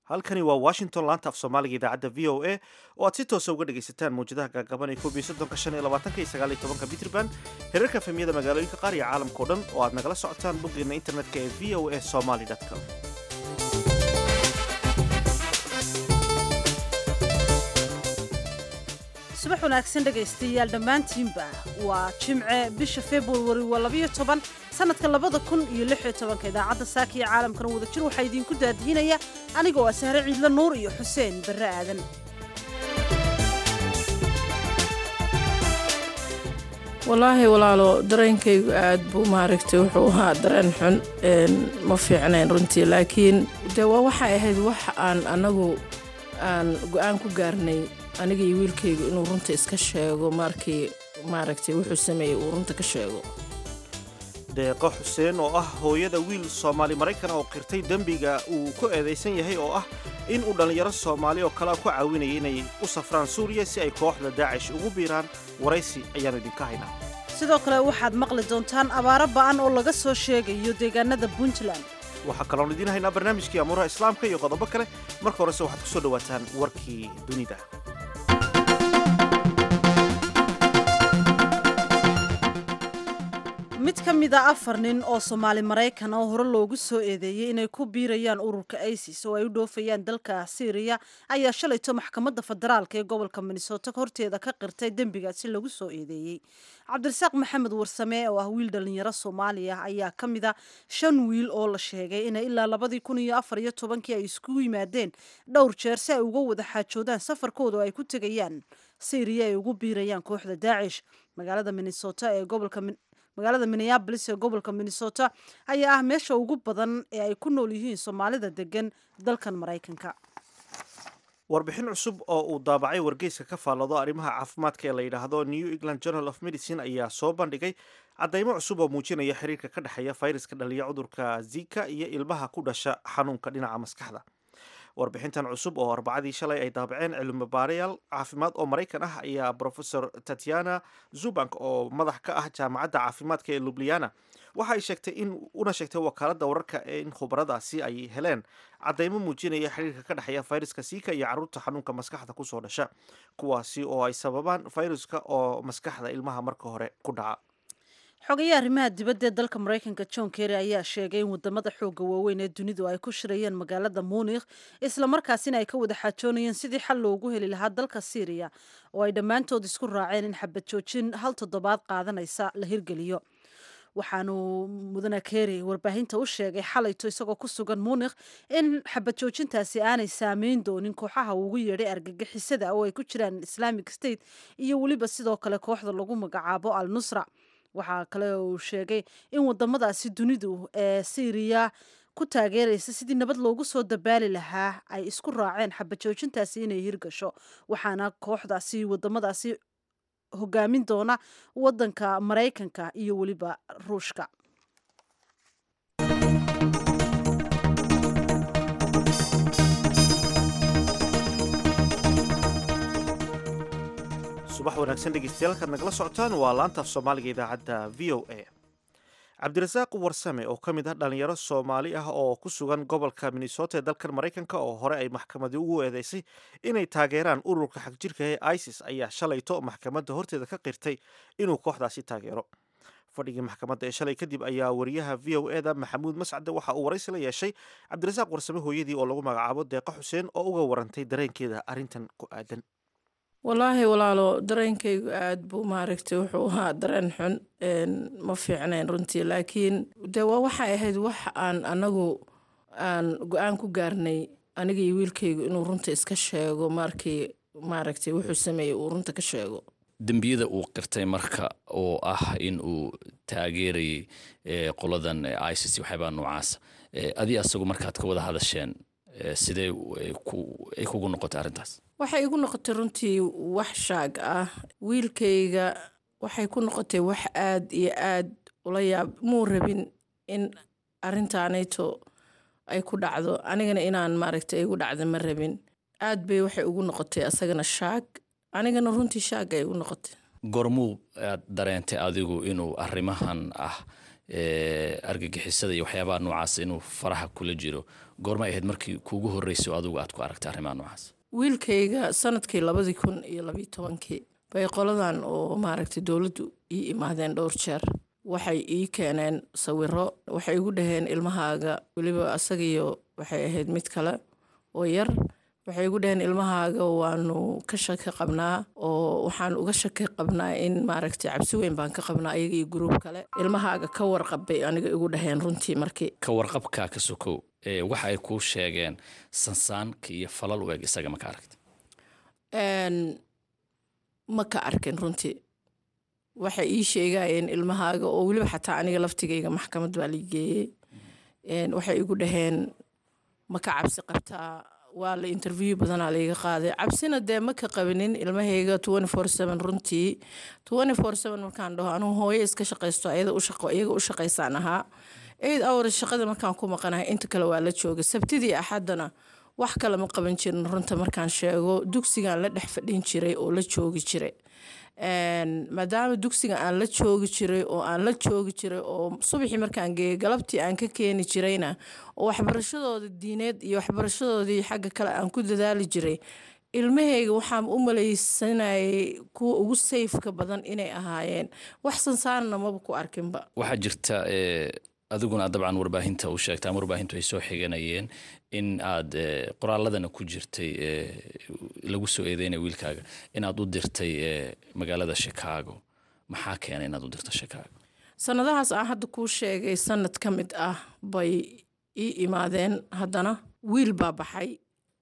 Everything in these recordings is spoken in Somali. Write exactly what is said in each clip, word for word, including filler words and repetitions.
halkani waa washington laanta af soomaaliga idaacadda v o a oo aad si toosa uga dhegaysataan mawjadaha gaagaban ee koob iyo soddonka shan iyo labaatanka iyo sagaal iyo tobanka mitrban herarka efemyada magaalooyinka qaar iyo caalamka o dhan oo aad nagala socotaan boggeena internetka ee v o a somaly com. subax wanaagsan dhegaystayaal dhammaantiinba waa jimce bisha februari waa labayo toban sanadka labada kun iyo lix iyo tobanka idaacadda saaka iyo caalamkana wadajir waxaa idiinku daadihinaya aniga oo ah sahre ciidla nuur iyo xuseen barre aadan. wallaahi walaalo dareenkaygu aad buu maaragtay wuxuu ahaa dareen xun ma fiicnayn runtii laakiin dee waa waxay ahayd wax aan anagu aan go-aan ku gaarnay aniga iyo wiilkaygu inuu runta iska sheego markii maaragtay wuxuu sameeyey uu runta ka sheego. deeqo xuseen oo ah hooyada wiil soomaali maraykan oo qirtay dembiga uu ku eedaysan yahay oo ah in uu dhallinyaro soomaali oo kalea ku caawinayay inay u safraan suuriya si ay kooxda daacish ugu biiraan waraysi ayaanu idinka haynaa. sidoo kale waxaad maqli doontaan abaaro ba'an oo laga soo sheegayo deegaanada puntland. waxaa kaloon idiin haynaa barnaamijkii amuuraha islaamka iyo qodobo kale. marka horese waxaad ku soo dhowaataan warkii dunida. mid ka mid a afar nin oo soomaali maraykan oo hore loogu soo eedeeyey inay ku biirayaan ururka isis oo ay u dhoofayaan dalka syriya ayaa shalayto maxkamadda federaalka ee gobolka minnesota horteeda ka qirtay dembigaasi lagu soo eedeeyey. cabdirasaaq maxamed warsame oo ah wiil dhallinyaro soomaaliya ayaa ka mid a shan wiil oo la sheegay inay ilaa labadii kun iyo afar iyo tobankii ay iskugu yimaadeen dhowr jeer si ay uga wada xaajoodaan safarkooda oo ay ku tegayaan syriya ay ugu biirayaan kooxda daacish. magaalada minnesota ee gobolka magaalada minneabolis ee gobolka minnesota ayaa ah meesha ugu badan ee ay ku nool yihiin soomaalida degan dalkan maraykanka. warbixin cusub oo uu daabacay wargeyska ka faallado arrimaha caafimaadka ee la yidhaahdo new england journal of medicine ayaa soo bandhigay caddaymo cusub oo muujinaya xiriirka ka dhexeeya fayraska dhaliya cudurka zika iyo ilmaha ku dhasha xanuunka dhinaca maskaxda. warbixintan cusub oo arbacadii shalay ay daabaceen cilmi baarayaal caafimaad oo maraykan ah ayaa profesor tatiana zubank oo madax ka ah jaamacadda caafimaadka ee lubliana waxa ay sheegtay in una sheegtay wakaaladda wararka in khubaradaasi ay heleen caddaymo muujinaya xiriirka ka dhexeeya fayraska sika iyo carruurta xanuunka maskaxda kusoo dhasha kuwaasi oo ay sababaan fayraska oo maskaxda ilmaha marka hore ku dhaca. xogayaha arrimaha dibadda ee dalka maraykanka john kerry ayaa sheegay in wadamada xooga waaweyn ee dunidu ay ku shirayeen magaalada munikh islamarkaasina ay ka wada xaajoonayeen sidii xal loogu heli lahaa dalka syriya oo ay dhammaantood isku raaceen in xabad joojin hal toddobaad qaadanaysa la hirgeliyo. waxaanu mudane kerry warbaahinta u sheegay xalayto isagoo ku sugan munikh in xabad joojintaasi aanay saameyn doonin kooxaha ugu yeedhay argagixisada oo ay ku jiraan islamic state iyo weliba sidoo kale kooxda lagu magacaabo al nusra. waxaa kale uu sheegay in wadamadaasi dunidu ee syriya ku taageeraysa sidii nabad loogu soo dabaali lahaa ay isku raaceen xabad joojintaasi inay hirgasho waxaana kooxdaasi wadamadaasi hogaamin doona wadanka maraykanka iyo weliba ruushka. subax wanaagsan dhegeystayaal kaad nagala socotaan waa laanta af soomaaliga idaacadda v o a. cabdirasaaq warsame oo ka mid ah dhallinyaro soomaali ah oo ku sugan gobolka minnesota ee dalkan maraykanka oo hore ay maxkamadi ugu eedeysay inay taageeraan ururka xagjirka ee isis ayaa shalayto maxkamadda horteeda ka qirtay inuu kooxdaasi taageero. fadhigii maxkamadda ee shalay kadib ayaa wariyaha v o e da maxamuud mascade waxa uu waraysi la yeeshay cabdirasaaq warsame hooyadii oo lagu magacaabo deeqo xuseen oo uga warantay dareenkeeda arrintan ku aadan. wallaahi walaalo dareenkaygu aad buu maaragtay wuxuu ahaa dareen xun ma fiicnayn runtii laakiin dee waa waxay ahayd wax aan anagu aan go-aan ku gaarnay aniga iyo wiilkaygu inuu runta iska sheego markii maaragtay wuxuu sameeyey uu runta ka sheego. dembiyada uu qirtay marka oo ah in uu taageerayay qoladan isis waxyaabaa noocaas adi asagu markaad ka wada hadasheen sidee ay kugu noqotay arrintaas? waxay igu noqotay runtii wax shaag ah. wiilkayga waxay ku noqotay wax aad iyo aad ula yaab muu rabin in arrintaanayto ay ku dhacdo anigana inaan maaragtay igu dhacda ma rabin. aad bay waxay ugu noqotay asagana shaag anigana runtii shaag ay ugu noqotay. gormuu aad dareentay adigu inuu arrimahan ah argagixisada iyo waxyaabaha noocaas inuu faraha kula jiro goorma ahayd markii kuugu horreysay adigu aad ku aragtay arrimaha noocaas? wiilkayga sanadkii labadii kun iyo labiyo tobankii bay qoladan oo maaragtay dowladdu ii imaadeen dhowr jeer waxay ii keeneen sawiro waxay igu dhaheen ilmahaaga weliba asagiyo waxay ahayd mid kale oo yar waxay igu dhaheen ilmahaaga waanu ka shaki qabnaa oo waxaan uga shaki qabnaa in maaragtay cabsi weyn baan ka qabnaa ayaga iyo gruub kale ilmahaaga ka warqabbay aniga igu dhaheen runtii markii ka warqabkaa ka sokow waxa ay kuu sheegeen sansaanka iyo falal u eg isaga ma ka aragta? ma ka arkin runtii waxay ii sheegayeen ilmahaaga oo weliba xataa aniga laftigayga maxkamad baa la geeyey waxay igu dhaheen ma ka cabsi qabtaa waa la interview badanaa laiga qaaday cabsina dee ma ka qabinin ilmahayga twenty four seven runtii twenty four seven markaan dhaho anugu hooyo iska shaqaysto ayada u shaqo iyaga u shaqaysaan ahaa eight hours shaqada markaan ku maqanahay inta kale waa la jooga sabtidii axadana wax kale ma qaban jirin runta markaan sheego dugsigaan la dhex fadhin jiray oo la joogi jiray maadaama dugsiga aan la joogi jiray oo aan la joogi jiray oo subaxii markaan geeyay galabtii aan ka keeni jirayna oo waxbarashadooda diineed iyo waxbarashadoodii xagga kale aan ku dadaali jiray ilmahayga waxaan u malaysanayay kuwa ugu sayfka badan inay ahaayeen wax sansaarna maba ku arkinba. waxaa jirta adiguna dabcan warbaahinta u sheegtaa warbaahintu ay soo xiganayeen in aad qoraaladana ku jirtay lagu soo eedeynay wiilkaaga inaad u dirtay magaalada Chicago maxaa keenay inaad u dirto Chicago? sanadahaas aan hadda kuu sheegay sanad ka mid ah bay ii imaadeen haddana wiil baa baxay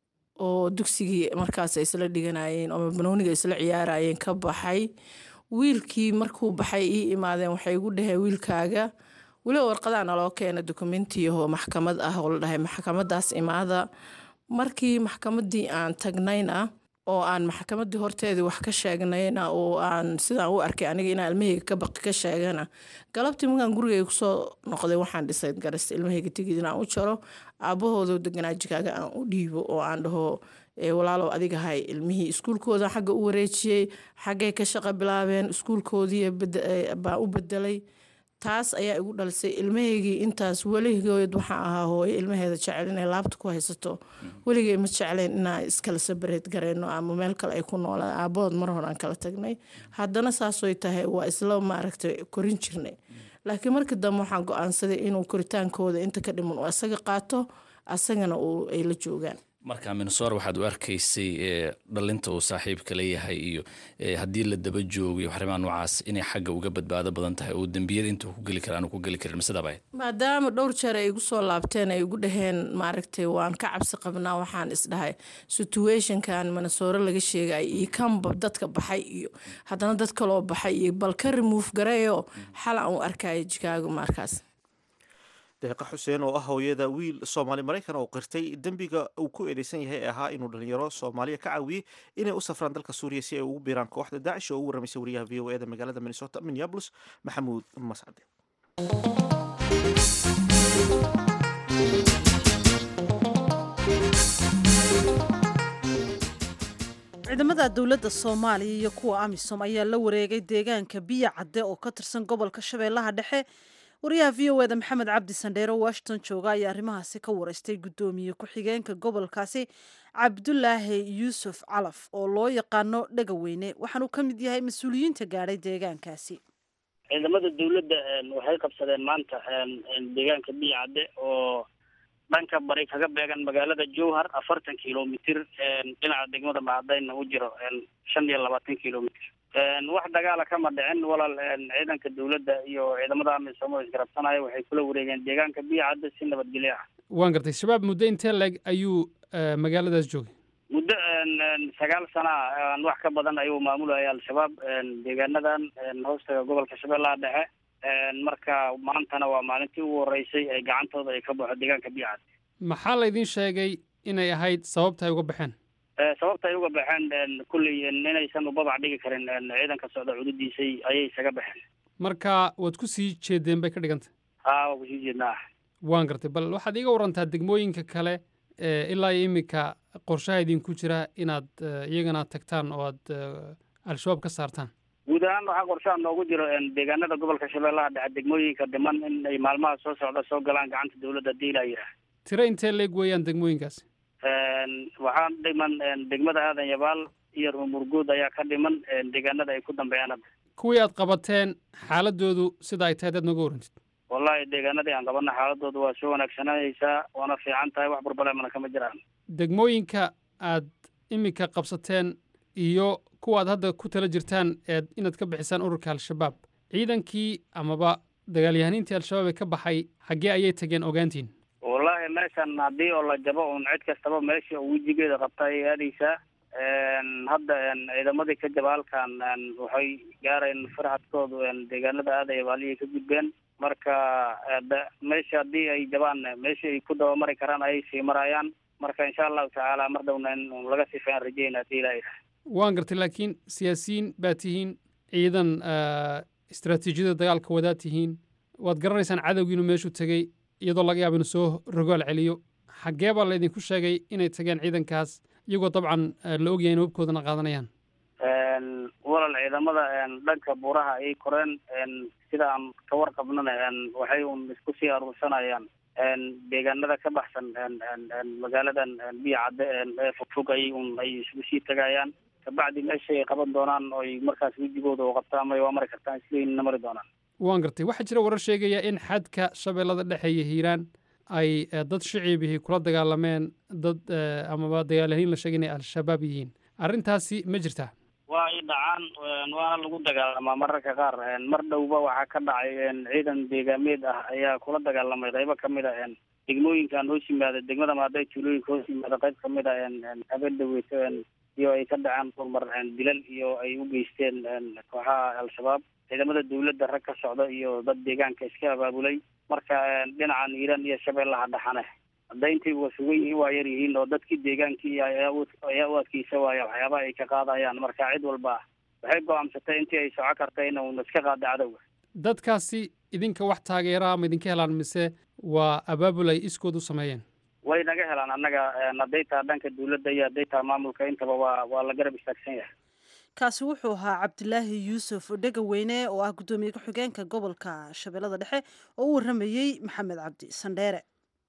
oo dugsigii markaas ay isla dhiganayeen oo banooniga isla ciyaarayeen ka baxay wiilkii markuu baxay ii imaadeen waxay igu dhaheen wiilkaaga weli warqadaana loo keena dokumentiyaho maxkamad ah oo la dhahay maxkamadaas imaada markii maxkamadii aan tagnayna oo aan maxkamadii horteedii wax ka sheegnayna oo aan sidaan u arkay aniga inaan ilmahayga ka baqi ka sheegana galabtii markaan gurigayga kusoo noqday waxaan dhisay garas ilmahayga tigid inaan u jaro aabahooda deganaa Chicago aan u dhiibo oo aan dhaho walaalow adiga hay ilmihii iskuulkooda xagga u wareejiyey xaggay ka shaqo bilaabeen iskuulkoodii baa u bedelay taas ayaa igu dhalisay ilmahaygii intaas weligood waxaan ahaa hooyo ilmaheeda jecel inay laabta ku haysato weligay ma jecleen inaan iskala sabareed gareyno ama meel kale ay ku noolaan aabahood mar hore aan kala tagnay haddana saasooy tahay waa isla maaragtay korin jirnay laakiin markii dambe waxaan go-aansaday inuu koritaankooda inta ka dhiman oo asaga qaato asagana uu ay la joogaan. marka Minnesota waxaad u arkaysay dhalinta uu saaxiibka leeyahay iyo haddii la daba joogo iyo arrimaha noocaas inay xagga uga badbaado badan tahay oo dambiyada intuu ku gali karaan ku gali karin masada bay maadaama dhowr jeer ay igu soo laabteen ay igu dhaheen maaragtay waan ka cabsi qabnaa waxaan isdhahay situationkan Minnesota laga sheegay iyo kanba dadka baxay iyo haddana dad kale oo baxay iyo bal ka remove gareeyo xal aan u arkay Chicago markaas. deeqa xuseen oo ah hooyada wiil Soomaali Mareykan oo qirtay dambiga uu ku eedeysan yahay ee ahaa inuu dhalinyaro Soomaaliya ka caawiyay inay u safraan dalka Suuriya si ay ugu biiraan kooxda Daesh oo u waramisay wariyaha V O A da magaalada Minnesota Minneapolis Maxamuud Mascade. ciidamada dawladda Soomaaliya iyo kuwa AMISOM ayaa la wareegay deegaanka Biya Cadde oo ka tirsan gobolka Shabeellaha Dhexe. wariyaha V O A da Maxamed Cabdi Sandheero Washington jooga ayaa arrimahaasi ka wareystay gudoomiye ku-xigeenka gobolkaasi Cabdulaahi Yuusuf Calaf oo loo yaqaano Dhagaweyne waxaanu ka mid yahay mas-uuliyiinta gaadhay deegaankaasi. ciidamada dawladda waxay qabsadeen maanta deegaanka Biya Cadde oo dhanka bari kaga beegan magaalada Jowhar afartan kilomitir dhinaca degmada Macdayna u jiro shan iyo labaatan kilomitir. wax dagaala kama dhicin walaal ciidanka dawladda iyo ciidamada AMISOM oo isgarabsanaya waxay kula wareegeen deegaanka Biya Cadde si nabadgelyo ah. waan gartay shabaab muddo intee leg ayuu magaaladaas joogay? muddo sagaal sano aan wax ka badan ayuu maamulaya al-shabaab deegaanadan hoostaga gobolka Shabeellaha Dhexe marka maantana waa maalintii ugu horeysay ay gacantooda ay ka baxo deegaanka Biya Cadde. maxaa la idin sheegay inay ahayd sababta ay uga baxeen? sababta ay uga baxeen kulli inaysan u babac dhigi karin ciidanka socda cududiisay ayay isaga baxeen. marka waad ku sii jeedeen bay ka dhigantay? haa waa ku sii jeednaa. waan gartay bal waxaad iga warantaa degmooyinka kale ilaa imika qorshaha idinku jira inaad iyagana tagtaan oo aad al-shabaab ka saartaan? guud ahaan waxaa qorshaha noogu jiro deegaanada gobolka shabeellaha dhexe degmooyinka dhiman in ay maalmaha soo socda soo galaan gacanta dawladda hadii ilaa yidhaah tiro intee leeg weeyaan degmooyinkaasi waxaa dhiman degmada aadan yabaal iyo ruumurguud ayaa ka dhiman deegaanada ay ku dambeeyaan hadda kuwii aad qabateen xaaladoodu sida ay tahay dad nooga warantid wallahi deegaanadii aan qabana xaaladoodu waa soo wanaagsananaysaa waana fiican tahay wax burbalemana kama jiraan degmooyinka aad iminka qabsateen iyo kuwa aad hadda ku tala jirtaan eed inaad ka bixisaan ururka al-shabaab ciidankii amaba dagaalyahaniintii al-shabaab ee ka baxay xaggee ayay tageen ogaantiin wallahi meeshan haddii oo la jabo un cid kastaba meesha oo wejigeeda qabta ayay aadaysaa hadda ciidamadii ka jaba halkan waxay gaareen farxadkoodu deegaanada aaday abaaliyay ka gudbeen marka meesha haddii ay jabaan meesha ay ku dabamari karaan ayay sii marayaan marka insha allahu tacaala mar dhowna in laga sifeeyaan rajeyna hadii ilaa ilaah waan gartay laakiin siyaasiyiin baa tihiin ciidan istaraatiijiyada dagaalka wadaa tihiin waad garanaysaan cadowgiinu meeshuu tegey iyadoo laga yaabo inuu soo rogaal celiyo xaggee baa laydinku sheegay inay tageen ciidankaas iyagoo dabcan la ogyahay in hubkoodana qaadanayaan walal ciidamada dhanka buuraha ayay koreen sida aan ka warqabnana waxay un isku sii aruursanayaan deegaanada ka baxsan magaaladan biyo cadde ee fogfog ayay un ay isku sii tagayaan kabacdi meeshay qaban doonaan oo ay markaas wejigooda oo qabtaan may waa mari kartaan isleynina mari doonaan waan gartay waxaa jira warar sheegaya in xadka shabeellada dhexe iyo hiiraan ay dad shiciibihii kula dagaalameen dad amaba dagaalyahiin la sheegay inay al-shabaab yihiin arrintaasi ma jirtaa waa ay dhacaan waana lagu dagaalamaa mararka qaar mar dhowba waxaa ka dhacay ciidan deegaameed ah ayaa kula dagaalamay qaybo kamid a degmooyinkan hoos yimaada degmada maaday tuulooyinka hoos yimaada qayb kamid a habeen dhaweyto iyo ay ka dhacaan hormar dilal iyo ay u geysteen kooxaha al-shabaab ciidamada dawladda rag ka socda iyo dad deegaanka iska abaabulay marka dhinacan hiiraan iyo shabeellaha dhaxane hadda intay wa sugan yihiin waa yar yihiin oo dadkii deegaankii ayaa u adkeysa waaya waxyaabaha ay ka qaadayaan marka cid walba waxay go-aamsatay intii ay soco karta in uuna iska qaada cadowga dadkaasi idinka wax taageera ama idinka helaan mise waa abaabul ay iskood u sameeyeen way naga helaan annaga hadday taa dhanka dawladda iyo hadday taa maamulka intaba waa waa la garab istaagsan yahay kaasi wuxuu ahaa cabdilaahi yuusuf dhegaweyne oo ah guddoomiye ku-xigeenka gobolka shabeellada dhexe oo u warramayey maxamed cabdi sandheere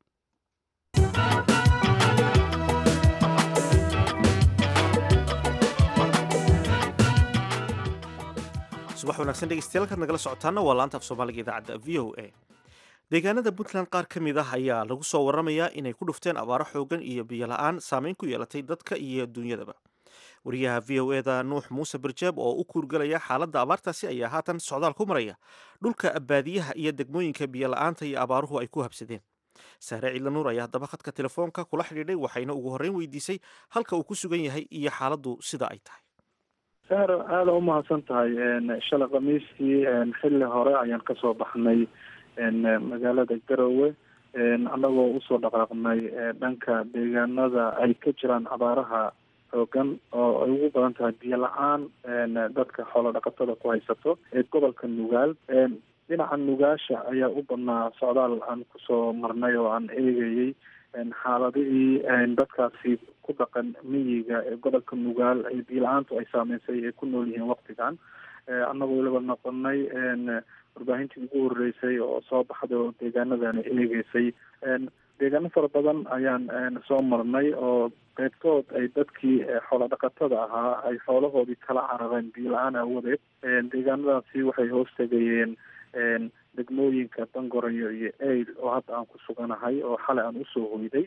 subax wanaagsan dhegeystayaal kaad nagala socotaana waa laanta af soomaaliga idaacadda v o a deegaanada puntland qaar ka mid ah ayaa lagu soo warramayaa inay ku dhufteen abaaro xoogan iyo biyo la-aan saameyn ku yeelatay dadka iyo duunyadaba wariyaha v o eda nuux muuse barjeeb oo u kuurgalaya xaaladda abaartaasi ayaa haatan socdaal ku maraya dhulka baadiyaha iyo degmooyinka biyo la-aanta iyo abaaruhu ay ku habsadeen saare ciidla nuur ayaa haddaba khadka telefoonka kula xidhiidhay waxayna ugu horreyn weydiisay halka uu ku sugan yahay iyo xaaladdu sida ay tahay saar aada u mahadsan tahay shalay khamiistii xilli hore ayaan kasoo baxnay magaalada garowe annagoo usoo dhaqaaqnay dhanka deegaanada ay ka jiraan abaaraha xoogan oo ay ugu badan tahay biyo la-aan dadka xoolo dhaqatada ku haysato ee gobolka nugaal dhinaca nugaasha ayaa u badnaa socdaal aan kusoo marnay oo aan eegayey xaaladihii dadkaasi ku dhaqan miyiga ee gobolka nugaal ee biyo la-aantu ay saameysay ay ku nool yihiin waktigan annagoo weliba noqonay warbaahintii ugu horeysay oo soo baxday oo deegaanadan eegeysay deegaano fara badan ayaan soo marnay oo qaybtood ay dadkii xoola dhaqatada ahaa ay xoolahoodii kala carareen biyo la-aan aawadeed deegaanadaasi waxay hoos tegayeen degmooyinka dangorayo iyo eyl oo hadda aan ku suganahay oo xalay aan usoo hoyday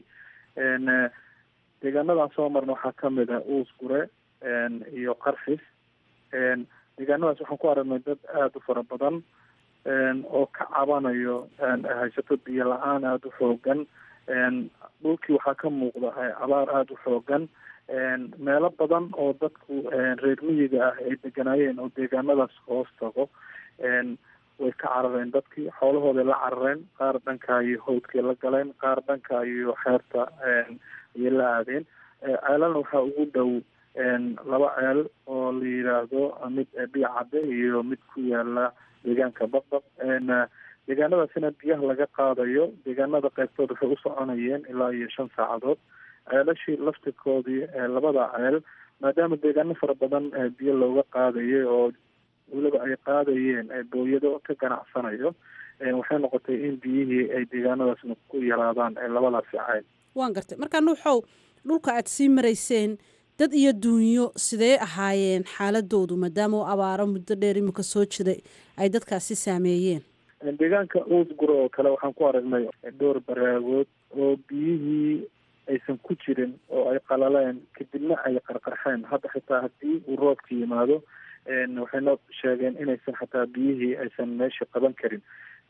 deegaanadaan soo marna waxaa kamid ah uusgure iyo qarxis deegaanadaas waxaan ku aragnay dad aada u fara badan oo ka cabanayo haysato biyo la-aan aada u xoogan dhulkii waxaa ka muuqda abaar aada u xoogan meelo badan oo dadku reer miyiga ah ay deganaayeen oo deegaanadaas hoos tago way ka carareen dadkii xoolahooday la carareen qaar dhanka iyo hawdkii la galeen qaar dhanka iyo xeerta ayay la aadeen ceelana waxaa ugu dhow laba ceel oo la yidhaahdo mid biyo cadde iyo mid ku yaala deegaanka baqbaq deegaanadaasina biyaha laga qaadayo deegaanada qaybtood waxay u soconayeen ilaa iyo shan saacadood ceelashii laftirkoodii labada ceel maadaama deegaano fara badan biyo looga qaadayay oo weliba ay qaadayeen booyado ka ganacsanayo waxay noqotay in biyihii ay deegaanadaasna ku yaraadaan labadaasi cayl. waan gartay markaa nuuxow dhulka aad sii marayseen dad iyo duunyo sidee ahaayeen xaaladoodu maadaama abaaro muddo dheer imika soo jiray ay dadkaasi saameeyeen? deegaanka uusguro oo kale waxaan ku aragnay dhowr baraagood oo biyihii aysan ku jirin oo ay qalaleen kadibna ay qarqarxeen. hadda xitaa haddii uu roobka yimaado waxay noo sheegeen inaysan xataa biyihii aysan meesha qaban karin.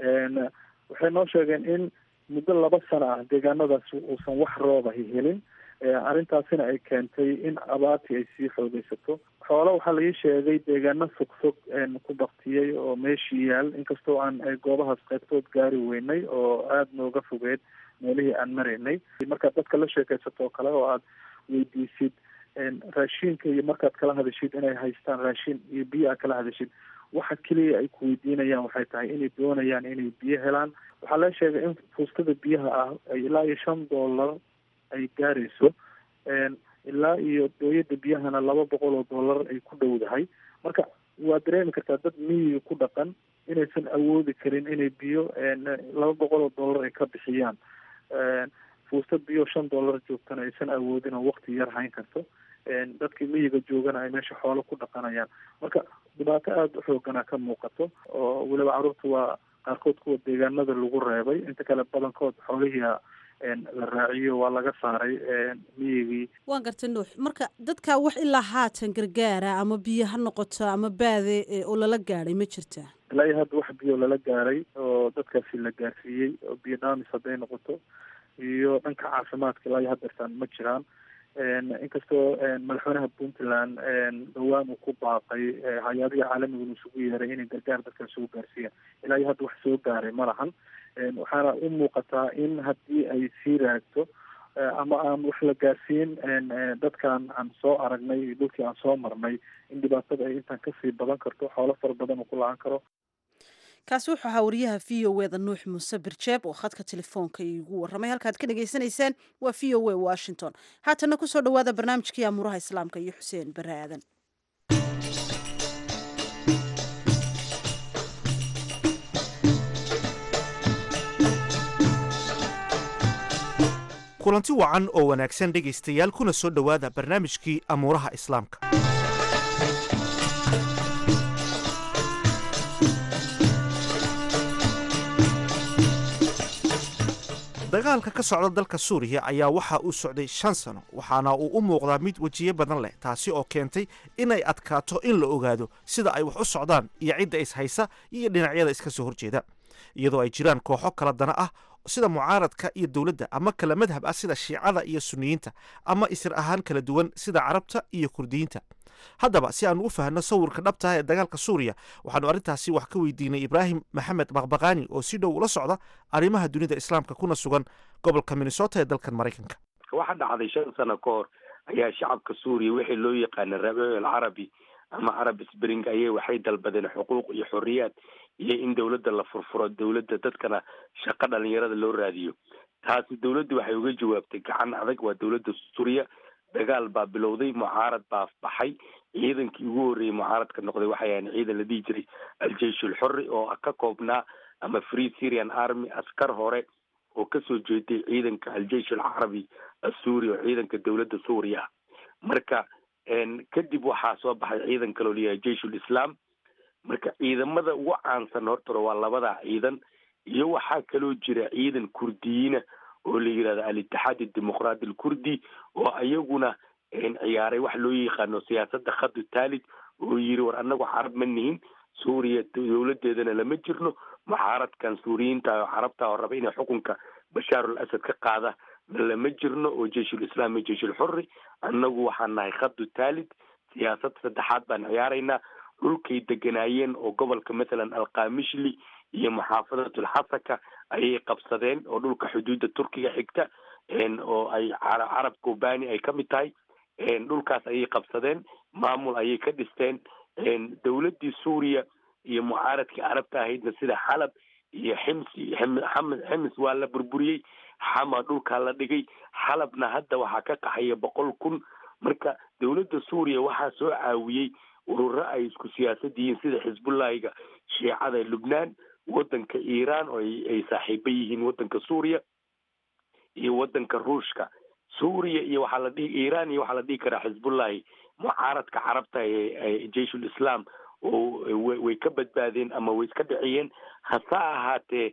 waxay noo sheegeen in muddo laba sano ah deegaanadaas uusan wax rooba helin. arrintaasina ay keentay in abaartii ay sii xoogeysato. xoolo waxaa laii sheegay deegaano fog fog ku baktiyey oo meeshii yaal, inkastoo aan goobahaas qaybtood gaari weynay oo aada nooga fogeed meelihii aan maraynay. markaad dadka la sheekaysato oo kale oo aada weydiisid raashiinka iyo markaad kala hadashid inay haystaan raashin iyo biyo aad kala hadashid, waxa keliya ay ku weydiinayaan waxay tahay inay doonayaan inay biyo helaan. waxaa la sheegay in fuustada biyaha ah ay ilaa iyo shan dollar ay gaarayso, ilaa iyo dooyada biyahana laba boqol oo dollar ay ku dhowdahay. marka waa dareemi kartaa dad miyiga ku dhaqan inaysan awoodi karin inay biyo laba boqol oo dollar ay ka bixiyaan. fuusta biyo shan dollar joogtana aysan awoodin oo waqti yar hayn karto. dadkii miyiga joogana ay meesha xoolo ku dhaqanayaan. marka dhibaato aada u xoogana ka muuqato oo weliba carruurta waa qaarkood kuwa deegaanada lagu reebay, inta kale badankood xoolihii la raaciyo waa laga saaray miyigii. waan gartay nuux, marka dadka wax ilaa haatan gargaara ama biyo ha noqoto ama baade oo lala gaadhay ma jirtaa? ilaa iyo hadda wax biyo lala gaaray oo dadkaasi la gaarsiiyey oo biyo dhaamis hadday noqoto iyo dhanka caafimaadka ilaa iyo haddeertaan ma jiraan. inkastoo madaxweynaha puntland dhawaan uu ku baaqay hay-adiga caalamiga isugu yeeray inay gargaar dadka soo gaarsiiyaan, ilaa iyo hadda wax soo gaaray ma lahan. waxaana u muuqataa in haddii ay sii raagto ama aan wax la gaarsiin dadkan aan soo aragnay iyo dhulkii aan soo marnay, in dhibaatada ay intaan kasii badan karto, xoolo fara badan uu ku la-aan karo. kaasi wuxuu ahaa wariyaha v o eda nuux muuse birjeeb oo khadka telefoonka iigu warramay. halkaad ka dhagaysanaysaan waa v o a washington. haatana kusoo dhawaada barnaamijkii amuuraha islaamka iyo xuseen bare aadan. kulanti wacan oo wanaagsan dhegaystayaal, kuna soo dhowaada barnaamijkii amuuraha islaamka. dagaalka ka socda dalka suuriya ayaa waxa uu socday shan sano, waxaana uu u muuqdaa mid wejiye badan leh, taasi oo keentay inay adkaato in la ogaado sida ay wax u socdaan iyo cidda ishaysa iyo dhinacyada iska soo horjeeda, iyadoo ay jiraan kooxo kala dana ah sida mucaaradka iyo dowladda, ama kala madhab ah sida shiicada iyo suniyiinta, ama isir ahaan kala duwan sida carabta iyo kurdiyiinta. haddaba si aanu u fahanno sawirka dhabta ah ee dagaalka suuriya, waxaanu arrintaasi wax ka weydiinay ibraahim maxamed baqbaqaani oo si dhow ula socda arrimaha dunida islaamka kuna sugan gobolka minnesota ee dalkan maraykanka. waxa dhacday shan sano ka hor ayaa shacabka suuriya wixii loo yaqaana rabiic alcarabi ama arab spring ayay waxay dalbadeen xuquuq iyo xorriyaad iyo in dowladda la furfuro, dowladda dadkana shaqo dhalinyarada loo raadiyo. taasi dowladdu waxay uga jawaabtay gacan adag. waa dowladda suuriya, dagaal baa bilowday, mucaarad baa baxay. ciidankii ugu horreeyey mucaaradka noqday waxay ahayn ciidan la dhihi jiray al-jeish al-xurri oo ka koobnaa ama free syrian army, askar hore oo kasoo jeeday ciidanka al-jeish alcarabi assuuri oo ciidanka dowladda suuriya. marka kadib waxaa soo baxay ciidan kaloo layahay jeish ulislam. marka ciidamada ugu caansan horta waa labada ciidan, iyo waxaa kaloo jira ciidan kurdiyiina oo la yidhahdo al-itixaad adimoqraadi alkurdi oo ayaguna ciyaaray wax loo yaqaano siyaasadda khadu taalid oo yiri war annagu carab ma nihin, suuriya dowladeedana lama jirno, mucaaradkan suuriyiinta oo carabta oo raba inay xukunka bashaar al asad ka qaada lama jirno, oo jeishul islaam iyo jeishul xurri, annagu waxaan nahay khadu taalid, siyaasad saddexaad baan ciyaaraynaa. dhulkay deganaayeen oo gobolka mathalan alqamishli iyo muxaafadatul xasaka ayay qabsadeen oo dhulka xuduudda turkiga xigta oo ay carab kobani ay ka mid tahay. dhulkaas ayay qabsadeen, maamul ayay ka dhisteen. dowladdii suuriya iyo mucaaradkii carabta ahaydna sida xalab iyo ximsi xims waa la burburiyey, xama dhulkaa la dhigay, xalabna hadda waxaa ka qaxaya boqol kun. marka dowladda suuriya waxaa soo caawiyey ururo ay isku siyaasad yihiin sida xisbullaahiga shiicada lubnaan, wadanka iiraan oo ay saaxiibo yihiin wadanka suuriya iyo wadanka ruushka. suuriya iyo waxaa la dhihi iiraan iyo waxaa la dhihi karaa xisbullaahi mucaaradka carabta ee jeyshul islaam oo way ka badbaadeen ama way iska dhiciyeen. hase ahaatee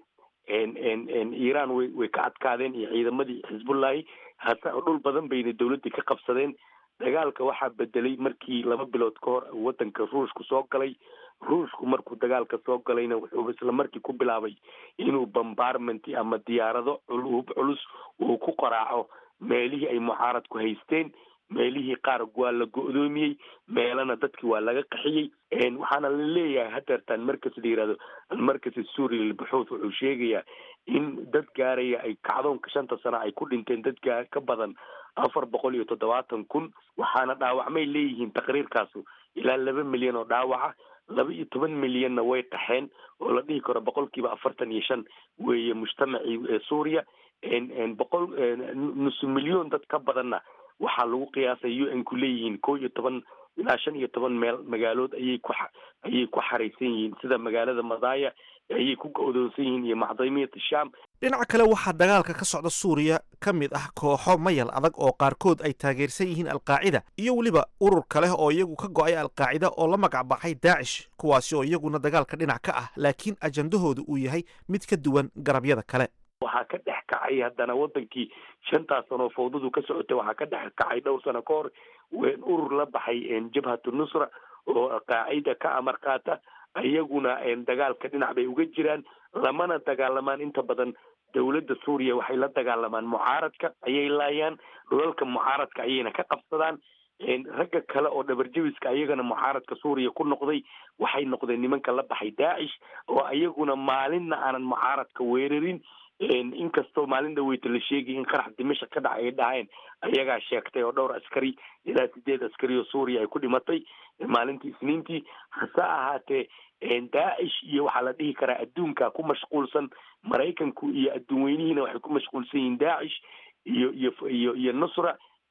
iiraan way way ka adkaadeen iyo ciidamadii xisbullaahi, hase dhul badan bayna dowladdii ka qabsadeen. dagaalka waxaa bedelay markii laba bilood ka hor wadanka ruushku soo galay. ruushku markuu dagaalka soo galayna wuxuu isla markii ku bilaabay inuu bombardment ama diyaarado hub culus uu ku qaraaco meelihii ay mucaaradku haysteen. meelihii qaar waa la go-doomiyey, meelana dadkii waa laga qaxiyey. waxaana la leeyahay hadeertaan markas la yihahdo almarkas suuriya lilbuxuuth wuxuu sheegayaa in dad gaaraya ay kacdoonka shanta sano ay ku dhinteen dad gaar ka badan afar boqol iyo toddobaatan kun. waxaana dhaawacmay leeyihiin taqriirkaasu ilaa laba milyan oo dhaawaca, laba iyo toban milyanna way qaxeen oo la dhihi karo boqolkiiba afartan iyo shan weeye mujtamacii suuriya. boqol nus milyon dad ka badanna waxaa lagu qiyaasay u n ku leeyihiin kow iyo toban ilaa shan iyo toban meel magaalood ayay ku ayay ku xaraysan yihiin, sida magaalada madaya ayay ku go-doonsan yihiin iyo macdamiyat sham. dhinaca kale waxaa dagaalka ka socda suuriya ka mid ah kooxo mayal adag oo qaarkood ay taageersan yihiin alqaacida iyo weliba urur kale oo iyagu ka go-ay alqaacida oo la magac baxay daacish, kuwaasi oo iyaguna dagaalka dhinac ka ah laakiin ajandahoodu uu yahay mid ka duwan garabyada kale. waxaa ka dhex kacay haddana wadankii shantaas sanoo fawdadu ka socotay waxaa ka dhex kacay dhowr sano ka hor urur la baxay jabhatu nusra oo qaacida ka amar qaata. iyaguna dagaalka dhinac bay uga jiraan, lamana dagaalamaan inta badan dowladda suuriya. waxay la dagaalamaan mucaaradka, ayay laayaan dhulalka mucaaradka ayayna ka qabsadaan. ragga kale oo dhabarjabiska ayagana mucaaradka suuriya ku noqday waxay noqdeen nimanka la baxay daacish oo iyaguna maalinna aanan mucaaradka weerarin. inkastoo maalin dhaweyta la sheegay in qarax dimashq ka dhaca ay dhaheen ayagaa sheegtay oo dhowr askari ilaa sideed askari oo suuriya ay ku dhimatay maalintii isniintii. hase ahaatee daacish iyo waxaa la dhihi karaa adduunka ku mashquulsan, maraykanku iyo adduun weynihiina waxay ku mashquulsan yihiin daacish iyo iyo iyo iyo nusra.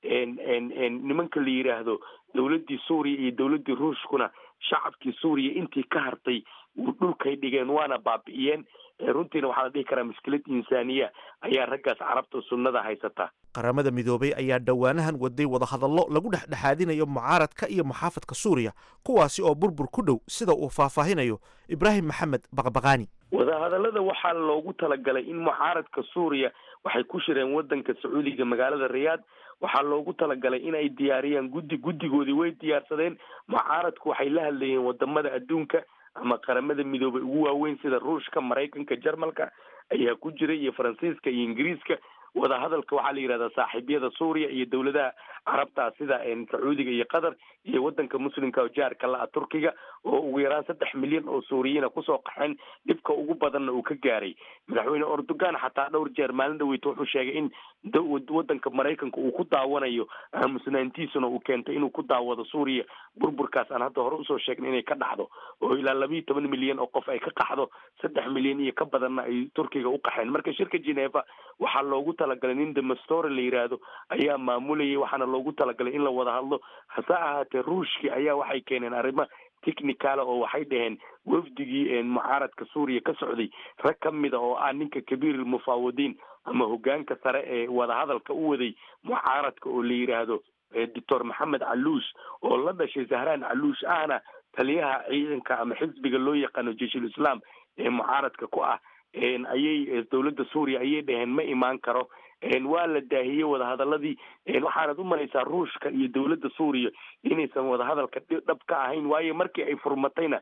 nimanka la yidhaahdo dowladdii suuriya iyo dowladdii ruushkuna shacabkii suuriya intii ka hartay dhulkay dhigeen waana baabi'iyeen. runtiina waxaa la dhihi karaa mushkilad insaaniya ayaa raggaas carabta sunnada haysata. qaramada midoobay ayaa dhowaanahan waday wadahadallo lagu dhexdhexaadinayo mucaaradka iyo muxaafadka suuriya, kuwaasi oo burbur ku dhow sida uu faahfaahinayo ibraahim maxamed baqbaqaani. wadahadallada waxaa loogu talagalay in mucaaradka suuriya waxay ku shireen wadanka sacuudiga magaalada riyaad. waxaa loogu talagalay in ay diyaariyaan guddi guddigoodii way diyaarsadeen. mucaaradku waxay la hadlayeen wadamada adduunka ama qaramada midoobay ugu waaweyn sida ruushka, maraykanka, jarmalka ayaa ku jiray iyo faransiiska iyo ingiriiska. wadahadalka waxaa la yidhahdaa saaxiibyada suuriya iyo dowladaha carabta sida sacuudiga iyo qatar iyo wadanka muslimka oo jaarka la-a turkiga oo ugu yaraan saddex milyan oo suuriyiina kusoo qaxeen, dhibka ugu badanna uu ka gaaray. madaxweyne erdogan xataa dhowr jeer maalin dhaweyta wuxuu sheegay in wadanka maraykanka uu ku daawanayo aamusnaantiisuna uu keentay inuu ku daawado suuriya burburkaas aan hadda hore usoo sheegnay inay ka dhacdo oo ilaa labiiyo toban milyan oo qof ay ka qaxdo, saddex milyan iyo ka badanna ay turkiga u qaxeen. marka shirka geneva waxaa loogu talagalay nin demastore la yidhaahdo ayaa maamulayay, waxaana loogu talagalay in la wada hadlo. hase ahaatee ruushkii ayaa waxay keeneen arrimo technicala oo waxay dhaheen wafdigii mucaaradka suuriya ka socday rag ka mida oo ah ninka kabiir mufaawidiin ama hogaanka sare ee wadahadalka u waday mucaaradka oo la yidhaahdo doctor maxamed caluush oo la dhashay zahraan caluush ahna taliyaha ciidanka ama xisbiga loo yaqaano jeyshul islaam ee mucaaradka ku ah ayay dowladda suuriya ayay dhaheen ma imaan karo. waa la daahiyey wadahadaladii. waxaanad u malaysaa ruushka iyo dowladda suuriya inaysan wadahadalka dhab ka ahayn, waayo markii ay furmatayna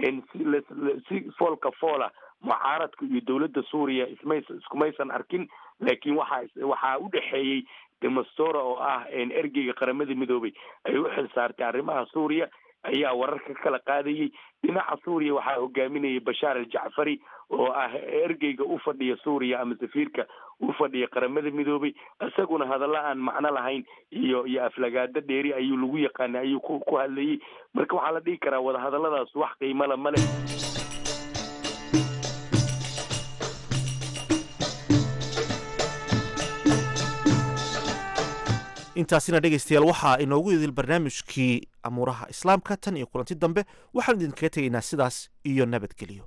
si foolka foola mucaaradka iyo dowladda suuriya ismay iskumaysan arkin. laakiin waxaa waxaa u dhexeeyey demastore oo ah ergeyga qaramada midoobay ay u xil saartay arrimaha suuriya ayaa wararka kala qaadayey. dhinaca suuriya waxaa hogaaminayay bashaar al jacfari oo ah ergeyga u fadhiya suuriya ama safiirka u fadhiya qaramada midoobay. isaguna hadalla aan macno lahayn iyo iyo aflagaado dheeri ayuu lagu yaqaanay ayuu ku ku hadlayey. marka waxaa la dhihi karaa wadahadalladaas wax qiimala male. intaasina dhegaystayaal waxaa inoogu idil barnaamijkii amuuraha islaamka tan iyo kulanti dambe waxaan idinkaga tegaynaa sidaas iyo nabadgelyo.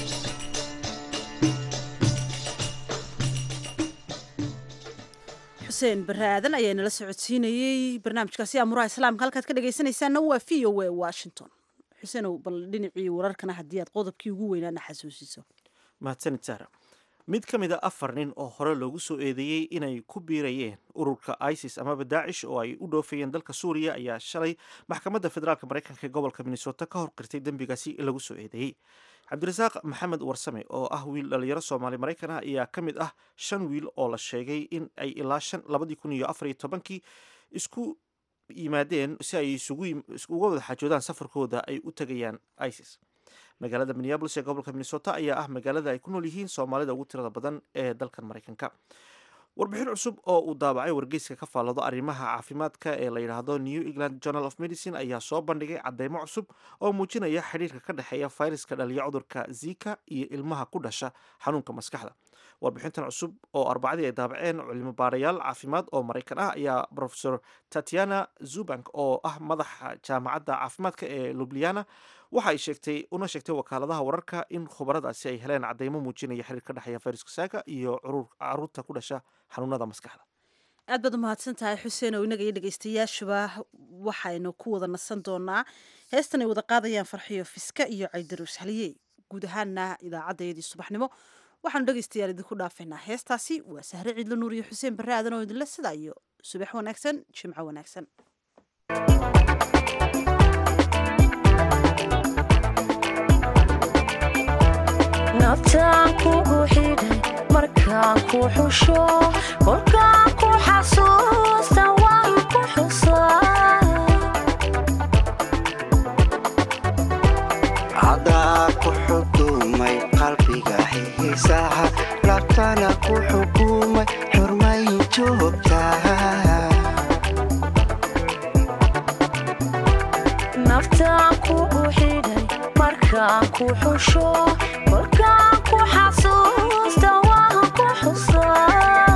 xuseen barre aadan ayaa inala socodsiinayey barnaamijkaasi amuuraha islaamka. halkaad ka dhegaysanaysaanna waa v o a washington. xuseenow bal dhinacii wararkana haddii aad qodobkii ugu weynaana xasuusiso. mahadsanid sahra. mid ka mid a afar nin oo hore loogu soo eedeeyey inay ku biirayeen ururka isis amaba daacish oo ay u dhoofayeen dalka suuriya ayaa shalay maxkamadda federaalk maraykanka ee gobolka minnesota ka hor qirtay dembigaasi lagu soo eedeeyey. cabdirasaaq maxamed warsame oo ah wiil dhalinyaro soomaali maraykan ah ayaa ka mid ah shan wiil oo la sheegay in ay ilaa shan labadii kun iyo afar iyo tobankii isku yimaadeen si ay isuguuga wada xaajoodaan safarkooda ay u tegayaan isis. magaalada minneabolis ee gobolka minnesota ayaa ah magaalada ay ku nool yihiin soomaalida ugu tirada badan ee dalkan maraykanka. warbixin cusub oo uu daabacay wargeyska ka faallado arrimaha caafimaadka ee la yidhaahdo new england journal of medicine ayaa soo bandhigay cadeymo cusub oo muujinaya xidhiirka ka dhexeeya fayraska dhaliya cudurka zika iyo ilmaha ku dhasha xanuunka maskaxda. warbixintan cusub oo arbacadii ay daabaceen cilmi baarayaal caafimaad oo maraykan ah ayaa profesor tatiana zubank oo ah madaxa jaamacadda caafimaadka ee lubliana waxa ay sheegtay una sheegtay wakaaladaha wararka in khubaradaasi ay heleen cadeymo muujinaya xiriir ka dhexeeya fayraska saaka iyo caruurta ku dhasha xanuunada maskaxda. aad baad umahadsan tahay xuseen oo inaga iyo dhegaystayaashuba waxaynu ku wada nasan doonaa heestan ay wada qaadayaan farxiyo fiska iyo caydaruus haliyey. guud ahaana idaacaddayadii subaxnimo waxaanu dhegaystayaal idinku dhaafaynaa heestaasi. waa sahre ciidlo nuur iyo xuseen barre aadan oo idinla sidaa iyo subax wanaagsan jimco wanaagsan. naftaan kugu xidhay markaan ku xusho kolkaan ku xasuusta waan ku xusaa cadaa ku xukumay qalbiga xiisaha labtana ku xukumay xurmayn joogtaa naftaan kugu xidhay markaan ku xusho kolkaan ku xasuusta waan ku xusaa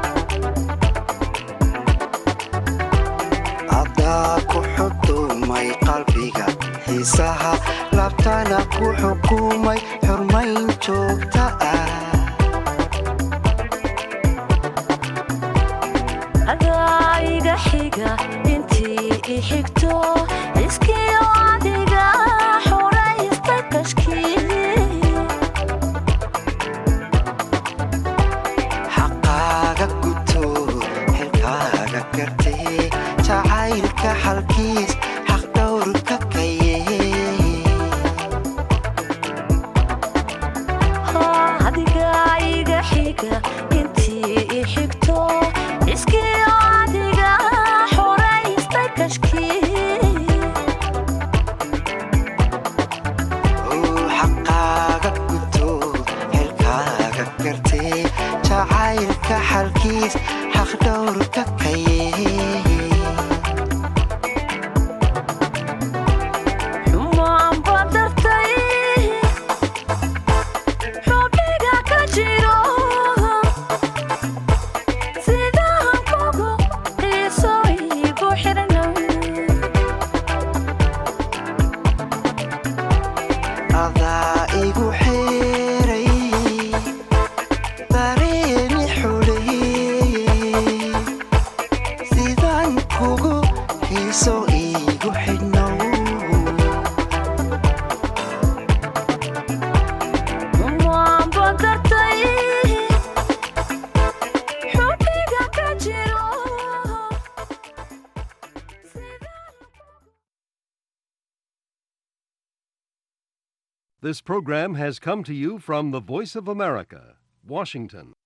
cadaa ku xukumay qalbiga xiisaha labtana ku xukumay xurmayn joogta ah adaa iga xiga intii i xigto iskiyo adiga xoraysta kashkii xaqaaga guto xilkaaga gartee jacaylka xalkiis xaq dhowrka kaye adiga iga xiga intii i xigto iskiyo adiga xoraysta kashkii xaqaaga guto xilkaaga gartee jacaylka xalkiis xaq dhowrka kaye xumaan badartay xubniga ka jiro sidaan kugu xiiso igu xirnow adaa igu xeeray dareemi xuleeyey sidaan kugu xiiso igu xidhnow xumaan badartay xubniga ka jiro This program has come to you from the Voice of America, Washington.